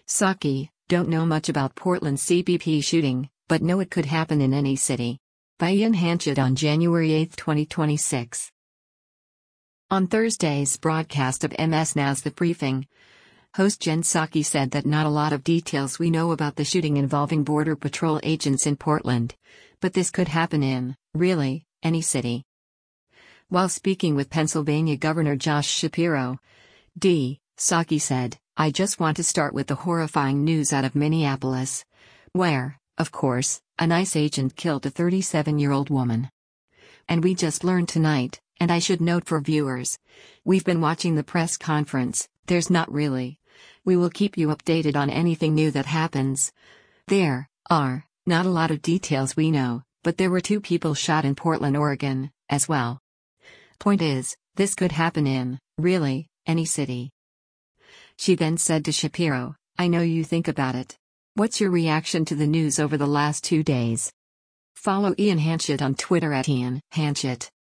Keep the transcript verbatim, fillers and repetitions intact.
Psaki, don't know much about Portland C B P shooting, but know it could happen in any city. By Ian Hanchett on January eighth, twenty twenty-six. On Thursday's broadcast of M S Now's The Briefing, host Jen Psaki said that not a lot of details we know about the shooting involving Border Patrol agents in Portland, but this could happen in, really, any city. While speaking with Pennsylvania Governor Josh Shapiro, D. Psaki said, "I just want to start with the horrifying news out of Minneapolis, where, of course, an ICE agent killed a thirty-seven-year-old woman. And we just learned tonight, and I should note for viewers, we've been watching the press conference, there's not really. We will keep you updated on anything new that happens. There are not a lot of details we know, but there were two people shot in Portland, Oregon, as well. Point is, this could happen in, really, any city." She then said to Shapiro, "I know you think about it. What's your reaction to the news over the last two days?" Follow Ian Hanchett on Twitter at Ian Hanchett.